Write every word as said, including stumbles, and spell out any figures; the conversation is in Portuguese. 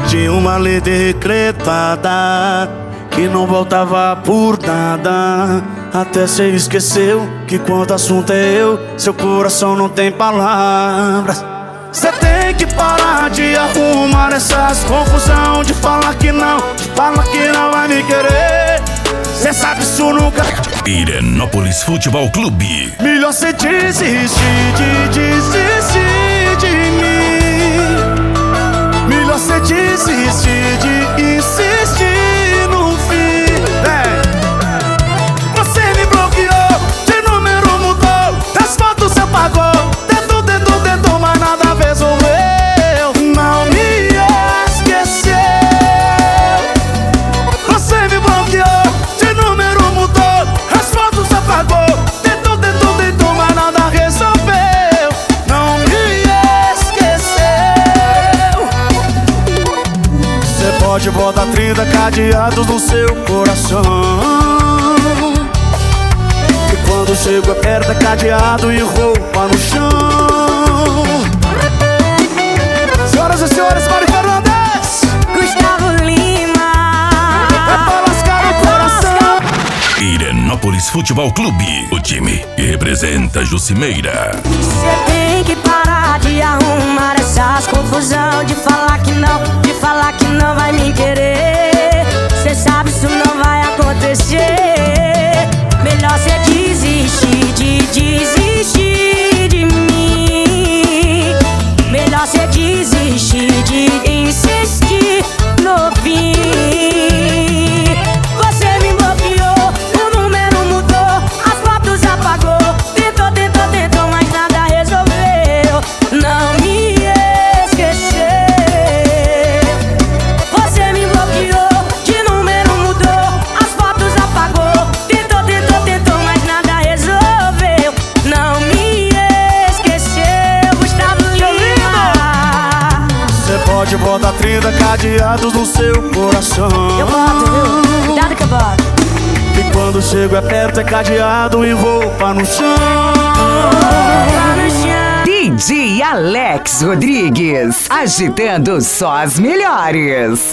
Tinha uma lei decretada que não voltava por nada. Até cê esqueceu que quando o assunto é eu, seu coração não tem palavras. Cê tem que parar de arrumar essas confusão, de falar que não, de falar que não vai me querer. Cê sabe isso nunca. Pirenópolis Futebol Clube. Melhor cê desistir de desistir de mim. Melhor cê desistir de insistir no fim. É. Você me bloqueou, de número mudou, das fotos cê apagou. Tentou, tentou, tentou, mas nada resolveu. Não me esqueceu. Você me bloqueou, de número mudou, as fotos cê apagou. Tentou, tentou, tentou, mas nada resolveu. Não me esqueceu. Cê pode botar trinta cadeados no seu coração. Quando chego é perto é cadeado e roupa no chão. Senhoras e senhores, Mário Fernandes, Gustavo Lima. é pra lascar o coração. Pirenópolis Futebol Clube, o time que representa Jucimeira. Cê tem que parar de arrumar essas confusão, de falar que não, de falar que não vai me querer. Cê sabe isso não vai acontecer. Melhor cê desistir de desistir de mim. Melhor cê desistir de insistir no fim. Você me bloqueou, o número mudou, as fotos apagou. Tentou, tentou, tentou, mas nada resolveu. Não me esqueceu. Você me bloqueou, de número mudou, as fotos apagou. Tentou, tentou, tentou, mas nada resolveu. Não me esqueceu, Gustavo Lima. Cê pode botar trinta cadeados no seu coração. Eu boto, viu? Cuidado que eu boto. E quando chego é perto é cadeado e roupa no chão. Lá no chão. D J Alex Rodrigues, agitando só as melhores.